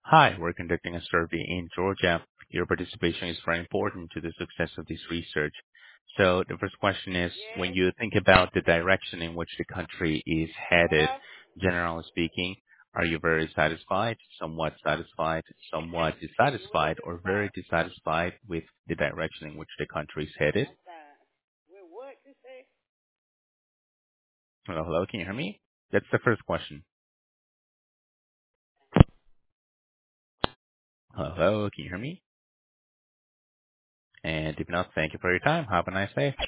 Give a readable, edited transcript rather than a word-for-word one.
Hi, we're conducting a survey in Georgia. Your participation is very important to the success of this research. So the first question is, when you think about the direction in which the country is headed, generally speaking, are you very satisfied, somewhat dissatisfied, or very dissatisfied with the direction in which the country is headed? Hello, hello, can you hear me? That's the first question. Hello, hello, can you hear me? And if not, thank you for your time. Have a nice day.